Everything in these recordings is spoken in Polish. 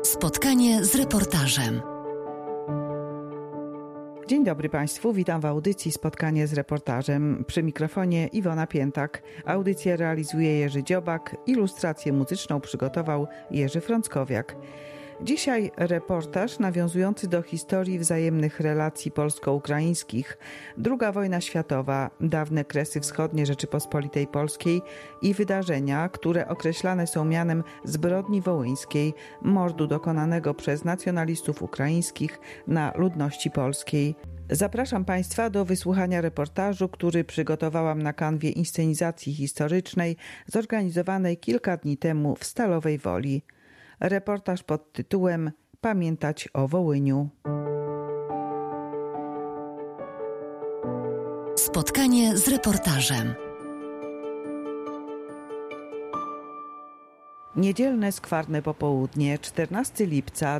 Spotkanie z reportażem. Dzień dobry Państwu, witam w audycji Spotkanie z reportażem. Przy mikrofonie Iwona Piętak. Audycję realizuje Jerzy Dziobak, ilustrację muzyczną przygotował Jerzy Frąckowiak. Dzisiaj reportaż nawiązujący do historii wzajemnych relacji polsko-ukraińskich, II wojna światowa, dawne Kresy Wschodnie Rzeczypospolitej Polskiej i wydarzenia, które określane są mianem zbrodni wołyńskiej, mordu dokonanego przez nacjonalistów ukraińskich na ludności polskiej. Zapraszam Państwa do wysłuchania reportażu, który przygotowałam na kanwie inscenizacji historycznej zorganizowanej kilka dni temu w Stalowej Woli. Reportaż pod tytułem Pamiętać o Wołyniu. Spotkanie z reportażem. Niedzielne skwarne popołudnie, 14 lipca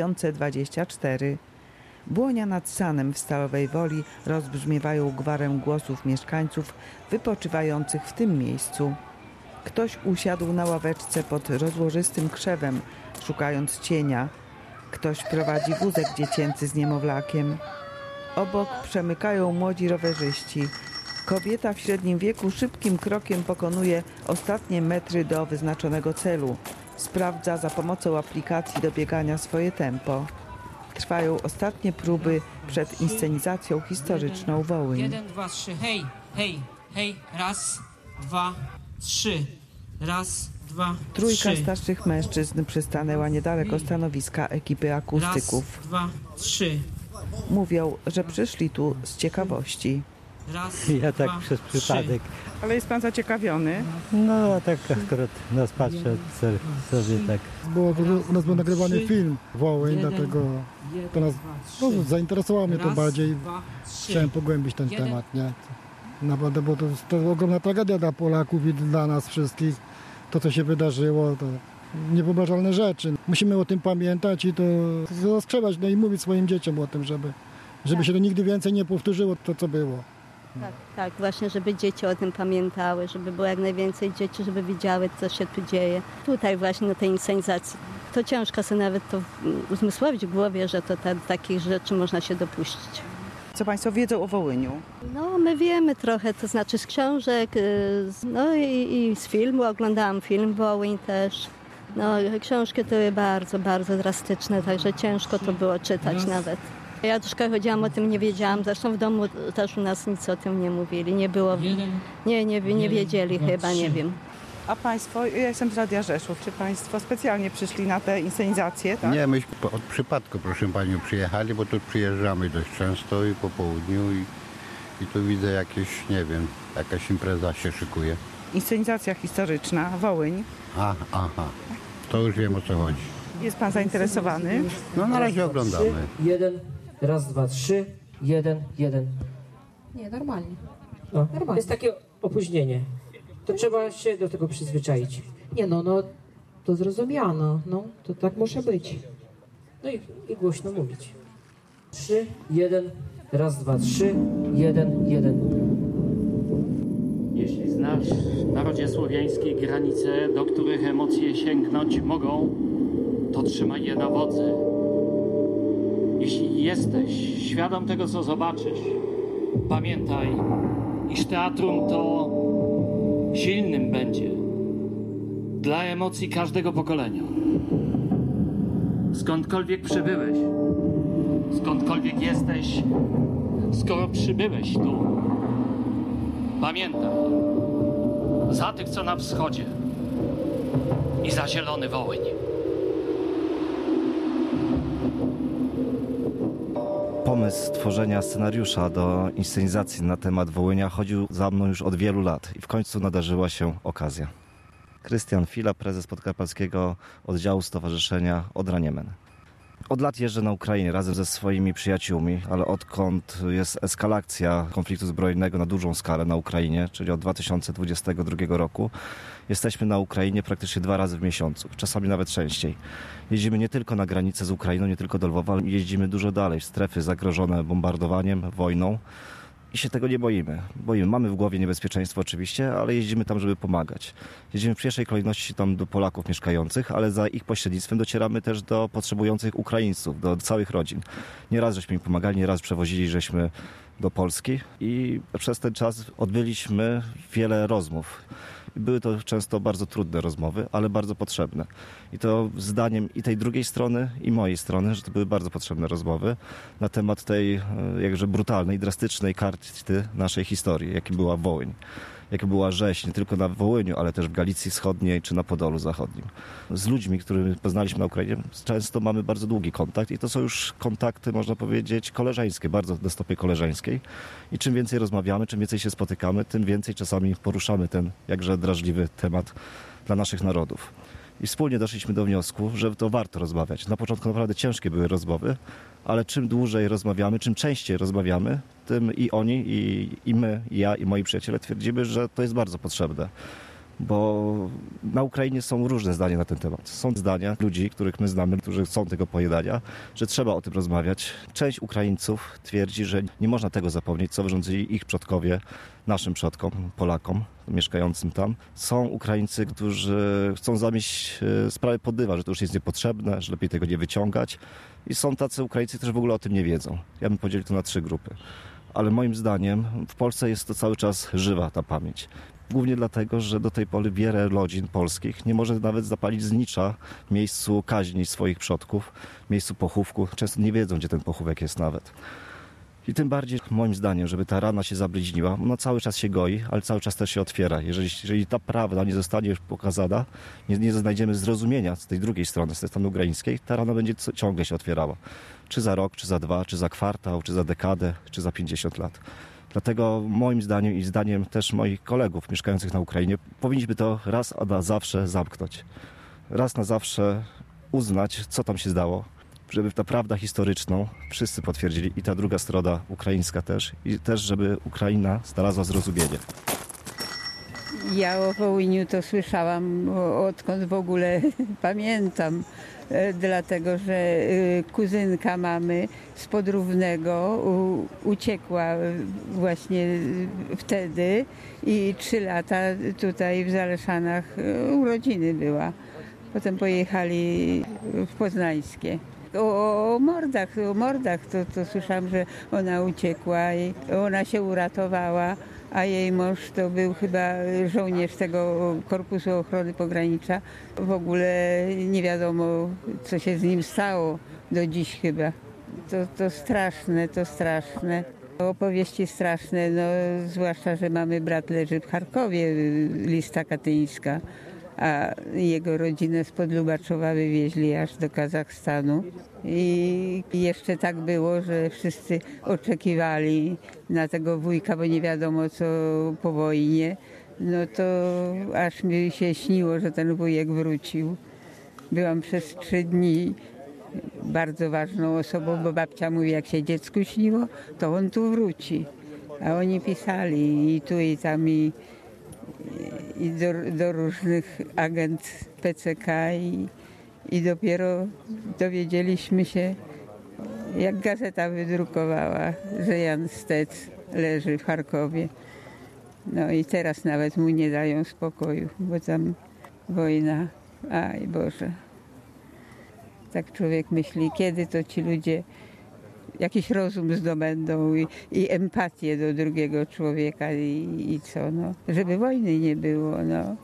2024. Błonia nad Sanem w Stalowej Woli rozbrzmiewają gwarem głosów mieszkańców wypoczywających w tym miejscu. Ktoś usiadł na ławeczce pod rozłożystym krzewem, szukając cienia. Ktoś prowadzi wózek dziecięcy z niemowlakiem. Obok przemykają młodzi rowerzyści. Kobieta w średnim wieku szybkim krokiem pokonuje ostatnie metry do wyznaczonego celu. Sprawdza za pomocą aplikacji do biegania swoje tempo. Trwają ostatnie próby przed inscenizacją historyczną Wołyń. 1, 2, 3, hej, hej, hej, raz, 2, 3, raz, 2, 3. Trójka starszych mężczyzn przystanęła niedaleko stanowiska ekipy akustyków. Raz, 2, 3. Mówią, że przyszli tu z ciekawości. Raz, Ja tak 2, przez 3. przypadek. Ale jest pan zaciekawiony? No tak akurat nas patrzę sobie tak. U nas był nagrywany film Wołyń, dlatego to nas zainteresowało mnie to bardziej. Chciałem pogłębić ten temat, nie? Naprawdę, bo to ogromna tragedia dla Polaków i dla nas wszystkich. To, co się wydarzyło, to niewyobrażalne rzeczy. Musimy o tym pamiętać i to zaskrzebać, no i mówić swoim dzieciom o tym, żeby się to nigdy więcej nie powtórzyło, to co było. Tak, właśnie, żeby dzieci o tym pamiętały, żeby było jak najwięcej dzieci, żeby wiedziały, co się tu dzieje. Tutaj właśnie na tej inscenizacji. To ciężko sobie nawet to uzmysłowić w głowie, że to takich rzeczy można się dopuścić. Co Państwo wiedzą o Wołyniu? No, my wiemy trochę, to znaczy z książek, no i z filmu, oglądałam film Wołyń też. No, książki to były bardzo, bardzo drastyczne, także ciężko to było czytać nawet. Ja troszkę chodziłam, o tym nie wiedziałam, zresztą w domu też u nas nic o tym nie mówili, nie było, nie wiedzieli chyba, nie wiem. A Państwo, ja jestem z Radia Rzeszów, czy Państwo specjalnie przyszli na tę inscenizację, tak? Nie, myśmy od przypadku, proszę Panią, przyjechali, bo tu przyjeżdżamy dość często i po południu i tu widzę jakieś, nie wiem, jakaś impreza się szykuje. Inscenizacja historyczna, Wołyń. Aha, to już wiem, o co chodzi. Jest Pan zainteresowany? No na razie oglądamy. 1, raz, 2, 3, 1, 1. Nie, normalnie. No, Normalnie. jest takie opóźnienie. To trzeba się do tego przyzwyczaić. Nie no, to zrozumiano, no, to tak może być. No i głośno mówić. 3, 1, raz, 2, 3, 1, 1. Jeśli znasz w narodzie słowiańskiej granice, do których emocje sięgnąć mogą, to trzymaj je na wodzy. Jeśli jesteś świadom tego, co zobaczysz, pamiętaj, iż teatrum to silnym będzie dla emocji każdego pokolenia. Skądkolwiek przybyłeś, skądkolwiek jesteś, skoro przybyłeś tu, pamiętaj, za tych, co na wschodzie i za zielony Wołyń. Pomysł stworzenia scenariusza do inscenizacji na temat Wołynia chodził za mną już od wielu lat i w końcu nadarzyła się okazja. Krystian Fila, prezes Podkarpackiego Oddziału Stowarzyszenia Odra Niemen. Od lat jeżdżę na Ukrainie razem ze swoimi przyjaciółmi, ale odkąd jest eskalacja konfliktu zbrojnego na dużą skalę na Ukrainie, czyli od 2022 roku, jesteśmy na Ukrainie praktycznie 2 razy w miesiącu, czasami nawet częściej. Jeździmy nie tylko na granicę z Ukrainą, nie tylko do Lwowa, ale jeździmy dużo dalej, w strefy zagrożone bombardowaniem, wojną. I się tego nie boimy. Mamy w głowie niebezpieczeństwo oczywiście, ale jeździmy tam, żeby pomagać. Jeździmy w pierwszej kolejności tam do Polaków mieszkających, ale za ich pośrednictwem docieramy też do potrzebujących Ukraińców, do całych rodzin. Nieraz żeśmy im pomagali, nieraz przewozili żeśmy do Polski i przez ten czas odbyliśmy wiele rozmów. Były to często bardzo trudne rozmowy, ale bardzo potrzebne. I to zdaniem i tej drugiej strony, i mojej strony, że to były bardzo potrzebne rozmowy na temat tej jakże brutalnej, drastycznej karty naszej historii, jakim była Wołyń. Jaka była rzeź nie tylko na Wołyniu, ale też w Galicji Wschodniej czy na Podolu Zachodnim. Z ludźmi, których poznaliśmy na Ukrainie, często mamy bardzo długi kontakt i to są już kontakty, można powiedzieć, koleżeńskie, bardzo na stopie koleżeńskiej. I czym więcej rozmawiamy, czym więcej się spotykamy, tym więcej czasami poruszamy ten jakże drażliwy temat dla naszych narodów. I wspólnie doszliśmy do wniosku, że to warto rozmawiać. Na początku naprawdę ciężkie były rozmowy, ale czym dłużej rozmawiamy, czym częściej rozmawiamy, tym i oni, i my, i ja, i moi przyjaciele twierdzimy, że to jest bardzo potrzebne. Bo na Ukrainie są różne zdania na ten temat. Są zdania ludzi, których my znamy, którzy chcą tego pojednania, że trzeba o tym rozmawiać. Część Ukraińców twierdzi, że nie można tego zapomnieć, co wyrządzili ich przodkowie, naszym przodkom, Polakom mieszkającym tam. Są Ukraińcy, którzy chcą zamieść sprawę pod dywan, że to już jest niepotrzebne, że lepiej tego nie wyciągać. I są tacy Ukraińcy, którzy w ogóle o tym nie wiedzą. Ja bym podzielił to na 3 grupy. Ale moim zdaniem w Polsce jest to cały czas żywa ta pamięć. Głównie dlatego, że do tej pory wiele rodzin polskich nie może nawet zapalić znicza w miejscu kaźni swoich przodków, w miejscu pochówku. Często nie wiedzą, gdzie ten pochówek jest nawet. I tym bardziej, moim zdaniem, żeby ta rana się zabliźniła, ona cały czas się goi, ale cały czas też się otwiera. Jeżeli ta prawda nie zostanie już pokazana, nie znajdziemy zrozumienia z tej drugiej strony, z tej strony ukraińskiej, ta rana będzie ciągle się otwierała. Czy za rok, czy za 2, czy za kwartał, czy za dekadę, czy za 50 lat. Dlatego moim zdaniem i zdaniem też moich kolegów mieszkających na Ukrainie powinniśmy to raz a na zawsze zamknąć. Raz na zawsze uznać, co tam się zdało, żeby ta prawda historyczną wszyscy potwierdzili i ta druga strona ukraińska też i też, żeby Ukraina znalazła zrozumienie. Ja o Wołyniu to słyszałam odkąd w ogóle pamiętam, dlatego że kuzynka mamy z Podrównego uciekła właśnie wtedy i 3 lata tutaj w Zaleszanach urodziny była. Potem pojechali w Poznańskie. O mordach to słyszałam, że ona uciekła i ona się uratowała, a jej mąż to był chyba żołnierz tego Korpusu Ochrony Pogranicza. W ogóle nie wiadomo, co się z nim stało do dziś chyba. To straszne. Opowieści straszne, no zwłaszcza, że mamy brat leży w Charkowie, lista katyńska, a jego rodzinę spod Lubaczowa wywieźli aż do Kazachstanu. I jeszcze tak było, że wszyscy oczekiwali na tego wujka, bo nie wiadomo co po wojnie. No to aż mi się śniło, że ten wujek wrócił. Byłam przez 3 dni bardzo ważną osobą, bo babcia mówi, jak się dziecku śniło, to on tu wróci. A oni pisali i tu i tam i do różnych agent PCK i dopiero dowiedzieliśmy się, jak gazeta wydrukowała, że Jan Stec leży w Charkowie. No i teraz nawet mu nie dają spokoju, bo tam wojna. Aj Boże. Tak człowiek myśli, kiedy to ci ludzie jakiś rozum zdobędą i empatię do drugiego człowieka i co, no. Żeby wojny nie było, no.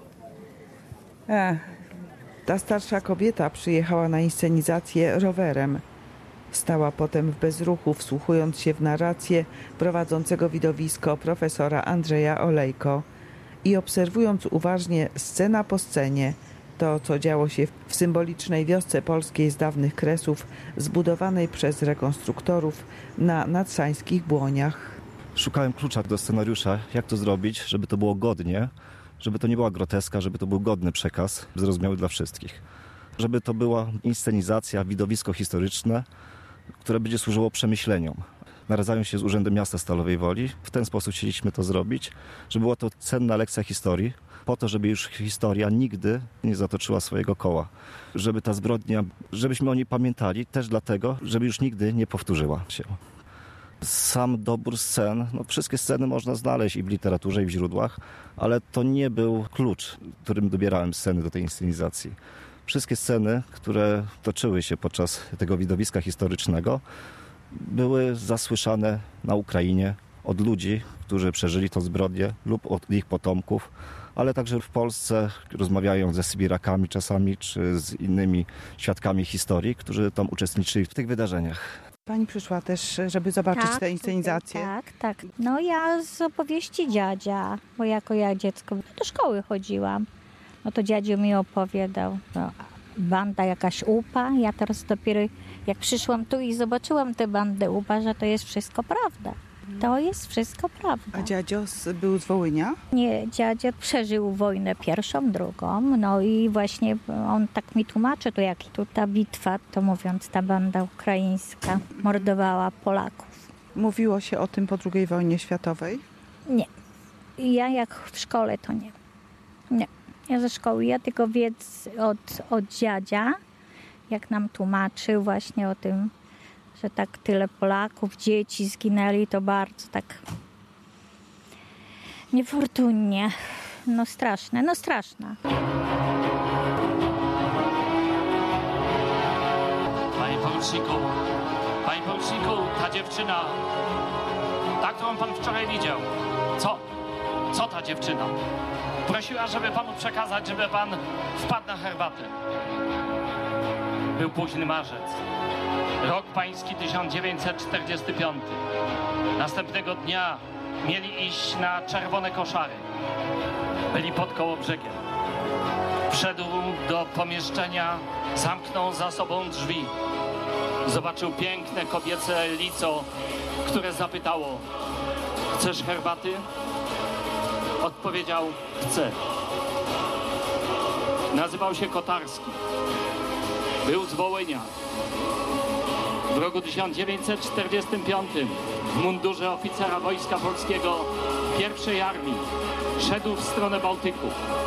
Ta starsza kobieta przyjechała na inscenizację rowerem. Stała potem w bezruchu, wsłuchując się w narrację prowadzącego widowisko profesora Andrzeja Olejko i obserwując uważnie scena po scenie to, co działo się w symbolicznej wiosce polskiej z dawnych Kresów, zbudowanej przez rekonstruktorów na nadsańskich Błoniach. Szukałem klucza do scenariusza, jak to zrobić, żeby to było godnie, żeby to nie była groteska, żeby to był godny przekaz, zrozumiały dla wszystkich. Żeby to była inscenizacja, widowisko historyczne, które będzie służyło przemyśleniom. Naradzają się z Urzędem Miasta Stalowej Woli. W ten sposób chcieliśmy to zrobić, żeby była to cenna lekcja historii, po to, żeby już historia nigdy nie zatoczyła swojego koła. Żeby ta zbrodnia, żebyśmy o niej pamiętali, też dlatego, żeby już nigdy nie powtórzyła się. Sam dobór scen, wszystkie sceny można znaleźć i w literaturze, i w źródłach, ale to nie był klucz, którym dobierałem sceny do tej inscenizacji. Wszystkie sceny, które toczyły się podczas tego widowiska historycznego, były zasłyszane na Ukrainie od ludzi, którzy przeżyli tę zbrodnię lub od ich potomków, ale także w Polsce rozmawiają ze Sybirakami czasami, czy z innymi świadkami historii, którzy tam uczestniczyli w tych wydarzeniach. Pani przyszła też, żeby zobaczyć tę inscenizację. Tak. No ja z opowieści dziadzia, bo jako ja dziecko do szkoły chodziłam. No to dziadziu mi opowiadał. No, banda jakaś UPA. Ja teraz dopiero jak przyszłam tu i zobaczyłam tę bandę UPA, że to jest wszystko prawda. To jest wszystko prawda. A dziadzio był z Wołynia? Nie, dziadzio przeżył wojnę pierwszą, drugą. No i właśnie on tak mi tłumaczy, to jak tu ta bitwa, to mówiąc, ta banda ukraińska mordowała Polaków. Mówiło się o tym po II wojnie światowej? Nie. Ja jak w szkole to nie. Nie. Ja ze szkoły, ja tylko wiedzę od dziadzia, jak nam tłumaczył właśnie o tym, że tak tyle Polaków, dzieci zginęli, to bardzo tak niefortunnie. No straszne. Panie poruczniku, ta dziewczyna, ta, którą pan wczoraj widział, co ta dziewczyna? Prosiła, żeby panu przekazać, żeby pan wpadł na herbatę. Był późny marzec. Rok pański 1945. Następnego dnia mieli iść na czerwone koszary. Byli pod Kołobrzegiem. Wszedł do pomieszczenia, zamknął za sobą drzwi. Zobaczył piękne kobiece lico, które zapytało: chcesz herbaty? Odpowiedział: chcę. Nazywał się Kotarski. Był z Wołynia. W roku 1945 w mundurze oficera Wojska Polskiego I Armii szedł w stronę Bałtyku.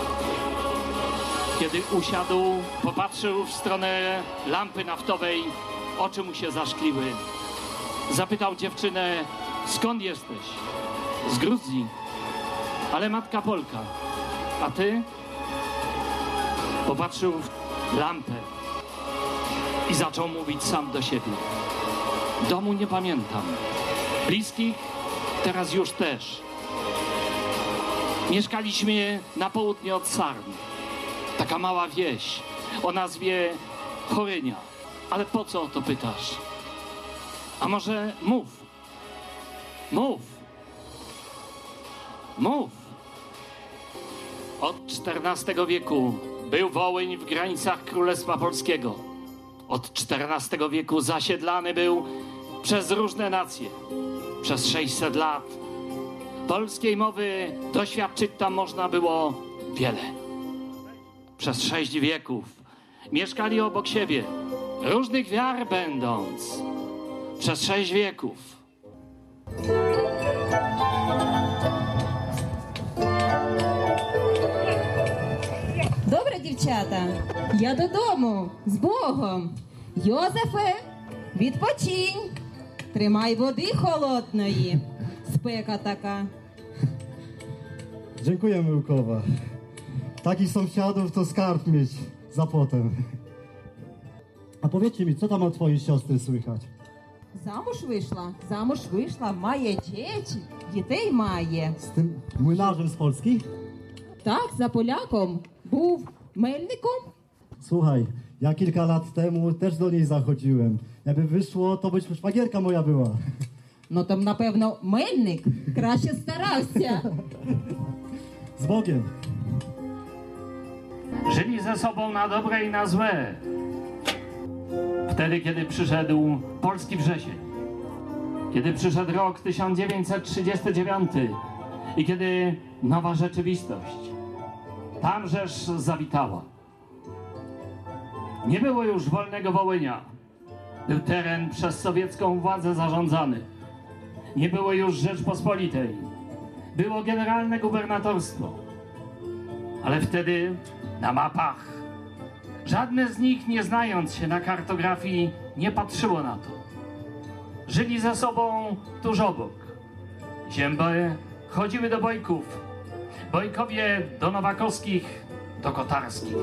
Kiedy usiadł, popatrzył w stronę lampy naftowej, oczy mu się zaszkliły. Zapytał dziewczynę: skąd jesteś? Z Gruzji. Ale matka Polka. A ty? Popatrzył w lampę i zaczął mówić sam do siebie: domu nie pamiętam, bliskich teraz już też. Mieszkaliśmy na południe od Sarny. Taka mała wieś o nazwie Chorynia. Ale po co o to pytasz? A może mów. Od XIV wieku był Wołyń w granicach Królestwa Polskiego. Od XIV wieku zasiedlany był przez różne nacje. Przez 600 lat polskiej mowy doświadczyć tam można było wiele. Przez 6 wieków mieszkali obok siebie, różnych wiar będąc. Przez 6 wieków. Добре, дівчата, я додому, з Богом. Йозефе, відпочинь, тримай води холодної, спека така. Dziękuję, Myłkowa. Takich sąsiadów to skarb mieć za potem. A powiedzcie mi, co tam od twojej siostry słychać? Замуж вийшла, має дітей має. Z tym młynarzem z Polski? Так, за поляком, був мельником. Słuchaj, ja kilka lat temu też do niej zachodziłem. Jakby wyszło, to być szwagierka moja była. No to na pewno мельник краще старався. Z Bogiem. Żyli ze sobą na dobre i na złe. Wtedy, kiedy przyszedł polski wrzesień, kiedy przyszedł rok 1939 i kiedy nowa rzeczywistość tamżeż zawitała. Nie było już wolnego Wołynia. Był teren przez sowiecką władzę zarządzany. Nie było już Rzeczpospolitej. Było generalne gubernatorstwo. Ale wtedy na mapach żadne z nich, nie znając się na kartografii, nie patrzyło na to, żyli ze sobą tuż obok. Zięby chodziły do Bojków, Bojkowie do Nowakowskich, do Kotarskich.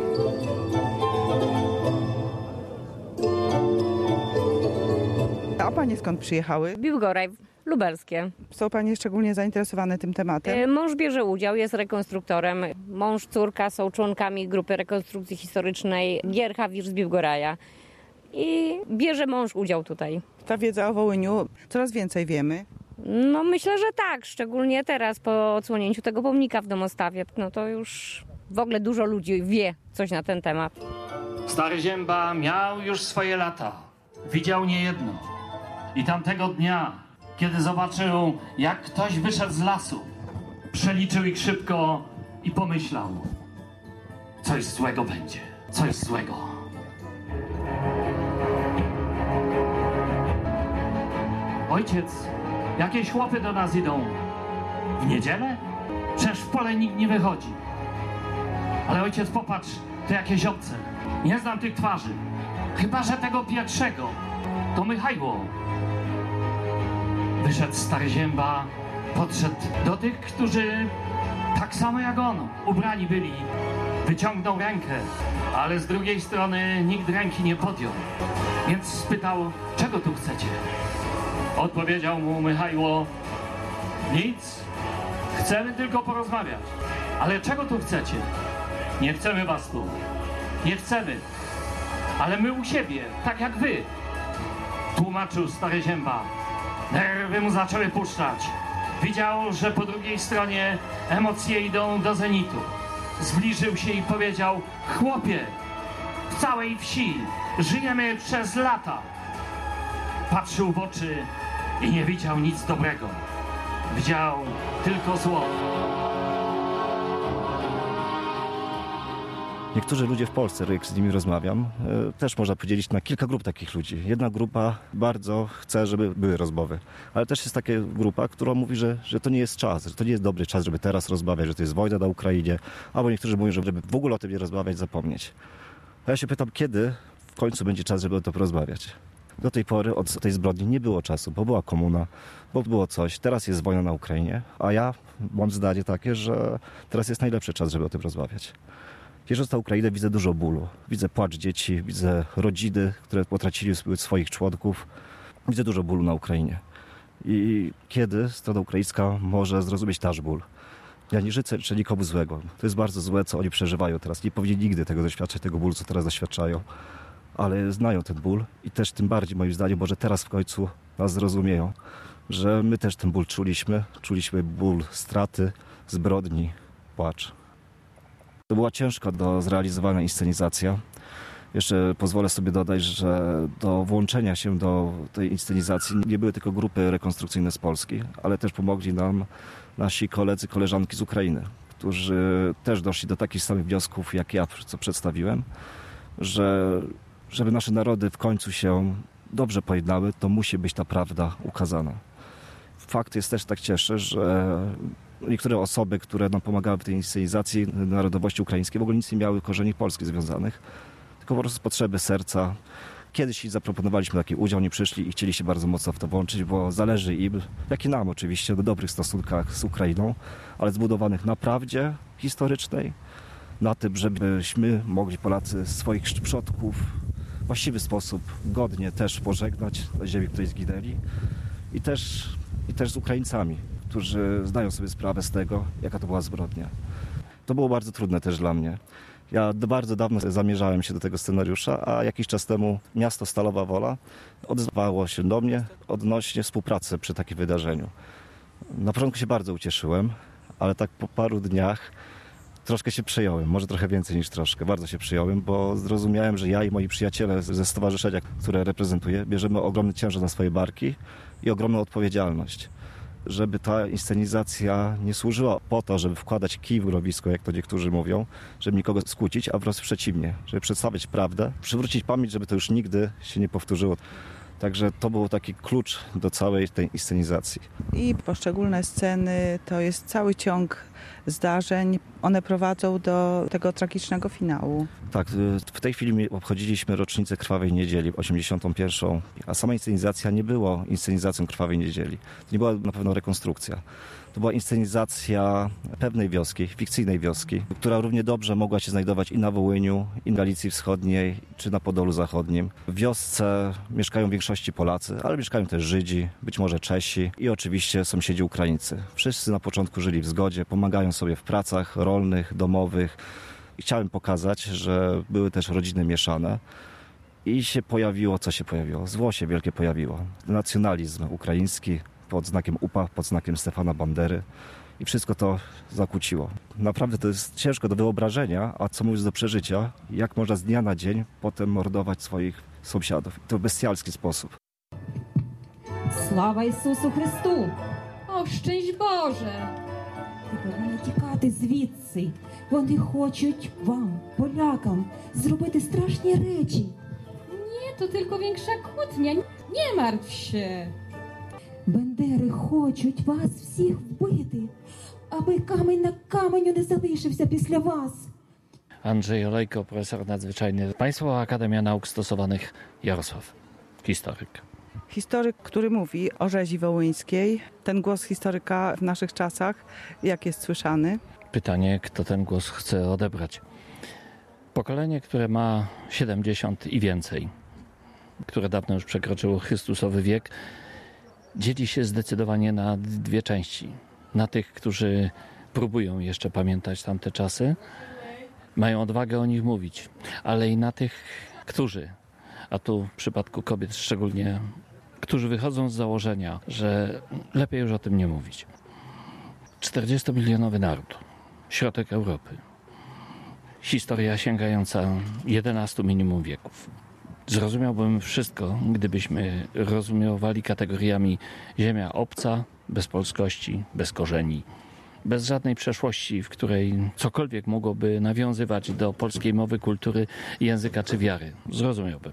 A panie skąd przyjechały? Biłgoraj, lubelskie. Są panie szczególnie zainteresowane tym tematem? Mąż bierze udział, jest rekonstruktorem. Mąż, córka są członkami grupy rekonstrukcji historycznej Gierchawicz z Biłgoraja. I bierze mąż udział tutaj. Ta wiedza o Wołyniu, coraz więcej wiemy. No myślę, że tak, szczególnie teraz po odsłonięciu tego pomnika w Domostawie. No to już w ogóle dużo ludzi wie coś na ten temat. Stary Zięba miał już swoje lata. Widział niejedno. I tamtego dnia, kiedy zobaczył, jak ktoś wyszedł z lasu, przeliczył ich szybko i pomyślał: coś złego będzie, coś złego. Ojciec, jakieś chłopy do nas idą. W niedzielę? Przecież w pole nikt nie wychodzi. Ale ojciec, popatrz, to jakieś obce. Nie znam tych twarzy. Chyba że tego pierwszego. To Michajło. Wyszedł stary Zięba, podszedł do tych, którzy tak samo jak on ubrani byli. Wyciągnął rękę, ale z drugiej strony nikt ręki nie podjął. Więc spytał: czego tu chcecie? Odpowiedział mu Michajło: nic, chcemy tylko porozmawiać. Ale czego tu chcecie? Nie chcemy was tu, nie chcemy, ale my u siebie, tak jak wy. Tłumaczył stary Zięba. Nerwy mu zaczęły puszczać. Widział, że po drugiej stronie emocje idą do zenitu. Zbliżył się i powiedział: chłopie, w całej wsi żyjemy przez lata. Patrzył w oczy i nie widział nic dobrego. Widział tylko zło. Niektórzy ludzie w Polsce, jak z nimi rozmawiam, też można podzielić na kilka grup takich ludzi. Jedna grupa bardzo chce, żeby były rozmowy, ale też jest taka grupa, która mówi, że to nie jest czas, że to nie jest dobry czas, żeby teraz rozmawiać, że to jest wojna na Ukrainie, albo niektórzy mówią, żeby w ogóle o tym nie rozmawiać, zapomnieć. A ja się pytam, kiedy w końcu będzie czas, żeby o tym porozmawiać. Do tej pory od tej zbrodni nie było czasu, bo była komuna, bo było coś. Teraz jest wojna na Ukrainie, a ja mam zdanie takie, że teraz jest najlepszy czas, żeby o tym rozmawiać. Jeżdżąc na Ukrainę, widzę dużo bólu. Widzę płacz dzieci, widzę rodziny, które potracili swoich członków. Widzę dużo bólu na Ukrainie. I kiedy strona ukraińska może zrozumieć nasz ból? Ja nie życzę nikomu złego. To jest bardzo złe, co oni przeżywają teraz. Nie powinni nigdy tego doświadczać, tego bólu, co teraz doświadczają. Ale znają ten ból i też tym bardziej, moim zdaniem, może teraz w końcu nas zrozumieją, że my też ten ból czuliśmy. Czuliśmy ból straty, zbrodni, płacz. To była ciężka do zrealizowania inscenizacja. Jeszcze pozwolę sobie dodać, że do włączenia się do tej inscenizacji nie były tylko grupy rekonstrukcyjne z Polski, ale też pomogli nam nasi koledzy, koleżanki z Ukrainy, którzy też doszli do takich samych wniosków jak ja, co przedstawiłem, że żeby nasze narody w końcu się dobrze pojednały, to musi być ta prawda ukazana. Fakt jest też, tak cieszę, że niektóre osoby, które nam pomagały w tej inscenizacji narodowości ukraińskiej, w ogóle nic nie miały korzeni polskich związanych, tylko po prostu z potrzeby serca. Kiedyś zaproponowaliśmy taki udział, nie przyszli i chcieli się bardzo mocno w to włączyć, bo zależy im, jak i nam oczywiście, o dobrych stosunkach z Ukrainą, ale zbudowanych na prawdzie historycznej, na tym, żebyśmy mogli Polacy swoich przodków w właściwy sposób godnie też pożegnać na ziemi, której zginęli i też z Ukraińcami, którzy zdają sobie sprawę z tego, jaka to była zbrodnia. To było bardzo trudne też dla mnie. Ja bardzo dawno zamierzałem się do tego scenariusza, a jakiś czas temu miasto Stalowa Wola odezwało się do mnie odnośnie współpracy przy takim wydarzeniu. Na początku się bardzo ucieszyłem, ale tak po paru dniach troszkę się przejąłem, może trochę więcej niż troszkę, bardzo się przejąłem, bo zrozumiałem, że ja i moi przyjaciele ze stowarzyszenia, które reprezentuję, bierzemy ogromny ciężar na swoje barki i ogromną odpowiedzialność. Żeby ta inscenizacja nie służyła po to, żeby wkładać kij w mrowisko, jak to niektórzy mówią, żeby nikogo skłócić, a wprost przeciwnie, żeby przedstawić prawdę, przywrócić pamięć, żeby to już nigdy się nie powtórzyło. Także to był taki klucz do całej tej inscenizacji. I poszczególne sceny to jest cały ciąg zdarzeń. One prowadzą do tego tragicznego finału. Tak, w tej chwili obchodziliśmy rocznicę Krwawej Niedzieli, 81. A sama inscenizacja nie była inscenizacją Krwawej Niedzieli. To nie była na pewno rekonstrukcja. To była inscenizacja pewnej wioski, fikcyjnej wioski, która równie dobrze mogła się znajdować i na Wołyniu, i na Galicji Wschodniej, czy na Podolu Zachodnim. W wiosce mieszkają w większości Polacy, ale mieszkają też Żydzi, być może Czesi i oczywiście sąsiedzi Ukraińcy. Wszyscy na początku żyli w zgodzie, pomagają sobie w pracach rolnych, domowych. I chciałem pokazać, że były też rodziny mieszane. I się pojawiło, co się pojawiło? Zło się wielkie pojawiło. Nacjonalizm ukraiński, pod znakiem UPA, pod znakiem Stefana Bandery i wszystko to zakłóciło. Naprawdę to jest ciężko do wyobrażenia, a co mówiąc do przeżycia, jak można z dnia na dzień potem mordować swoich sąsiadów. To w bestialski sposób. Слава Ісусу Христу! О, щęść Боже! Ти повинна тікати звідси. Вони хочуть вам, полякам, зробити страшні речі. Nie, to tylko większa kłótnia. Nie martw się. Бандери хочуть вас всіх вбити, аби камінь на каменю не залишився після вас. Andrzej Olejko, profesor nadzwyczajny, Państwowa Akademia Nauk Stosowanych Jarosław, historyk. Historyk, który mówi o rzezi wołyńskiej. Ten głos historyka w naszych czasach, jak jest słyszany? Pytanie, kto ten głos chce odebrać. Pokolenie, które ma 70 i więcej, które dawno już przekroczyło Chrystusowy wiek, dzieli się zdecydowanie na dwie części. Na tych, którzy próbują jeszcze pamiętać tamte czasy, mają odwagę o nich mówić, ale i na tych, którzy, a tu w przypadku kobiet szczególnie, którzy wychodzą z założenia, że lepiej już o tym nie mówić. 40-milionowy naród, środek Europy, historia sięgająca 11 minimum wieków. Zrozumiałbym wszystko, gdybyśmy rozumiewali kategoriami ziemia obca, bez polskości, bez korzeni, bez żadnej przeszłości, w której cokolwiek mogłoby nawiązywać do polskiej mowy, kultury, języka czy wiary. Zrozumiałbym.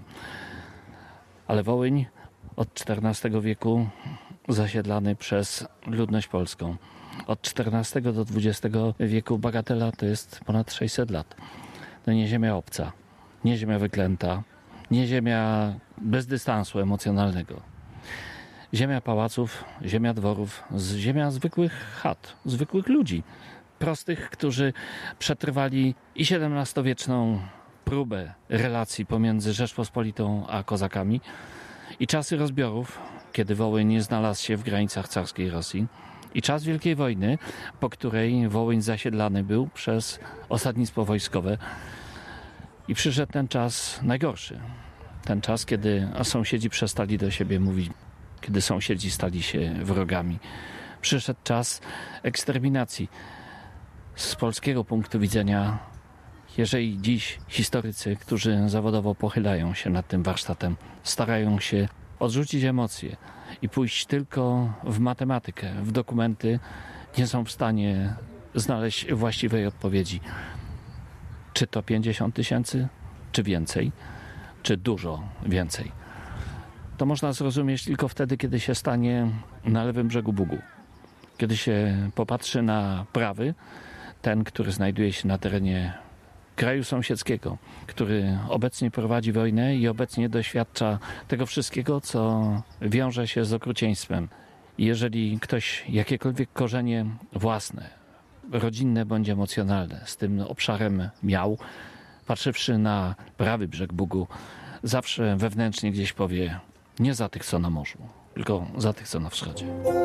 Ale Wołyń od XIV wieku zasiedlany przez ludność polską. Od XIV do XX wieku bagatela to jest ponad 600 lat. To nie ziemia obca, nie ziemia wyklęta, nie ziemia bez dystansu emocjonalnego. Ziemia pałaców, ziemia dworów, ziemia zwykłych chat, zwykłych ludzi. Prostych, którzy przetrwali i XVII-wieczną próbę relacji pomiędzy Rzeczpospolitą a kozakami i czasy rozbiorów, kiedy Wołyń nie znalazł się w granicach carskiej Rosji, i czas Wielkiej Wojny, po której Wołyń zasiedlany był przez osadnictwo wojskowe. I przyszedł ten czas najgorszy. Ten czas, kiedy sąsiedzi przestali do siebie mówić, kiedy sąsiedzi stali się wrogami. Przyszedł czas eksterminacji. Z polskiego punktu widzenia, jeżeli dziś historycy, którzy zawodowo pochylają się nad tym warsztatem, starają się odrzucić emocje i pójść tylko w matematykę, w dokumenty, nie są w stanie znaleźć właściwej odpowiedzi. Czy to 50 000, czy więcej, czy dużo więcej. To można zrozumieć tylko wtedy, kiedy się stanie na lewym brzegu Bugu. Kiedy się popatrzy na prawy, ten, który znajduje się na terenie kraju sąsiedzkiego, który obecnie prowadzi wojnę i obecnie doświadcza tego wszystkiego, co wiąże się z okrucieństwem. Jeżeli ktoś jakiekolwiek korzenie własne, rodzinne bądź emocjonalne z tym obszarem miał, patrzywszy na prawy brzeg Bugu, zawsze wewnętrznie gdzieś powie: nie za tych, co na morzu, tylko za tych, co na wschodzie.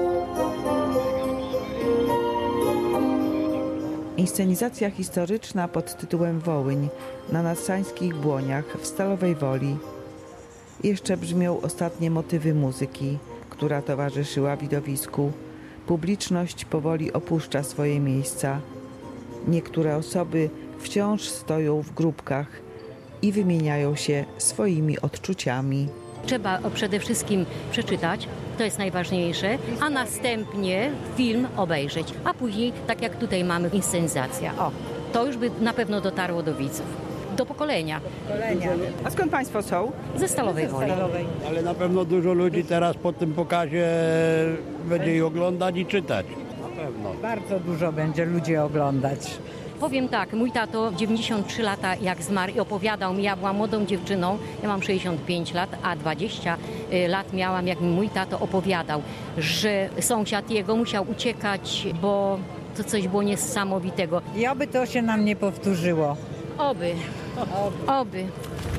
Inscenizacja historyczna pod tytułem Wołyń na nadsańskich błoniach w Stalowej Woli. Jeszcze brzmią ostatnie motywy muzyki, która towarzyszyła widowisku. Publiczność powoli opuszcza swoje miejsca. Niektóre osoby wciąż stoją w grupkach i wymieniają się swoimi odczuciami. Trzeba przede wszystkim przeczytać, to jest najważniejsze, a następnie film obejrzeć, a później, tak jak tutaj mamy, inscenizacja. O, to już by na pewno dotarło do widzów. do pokolenia. A skąd Państwo są? Ze Stalowej Woli. Ale na pewno dużo ludzi teraz po tym pokazie będzie jej oglądać i czytać. Na pewno. Bardzo dużo będzie ludzi oglądać. Powiem tak, mój tato 93 lata jak zmarł i opowiadał mi, ja byłam młodą dziewczyną, ja mam 65 lat, a 20 lat miałam, jak mi mój tato opowiadał, że sąsiad jego musiał uciekać, bo to coś było niesamowitego. I oby to się nam nie powtórzyło. Oby.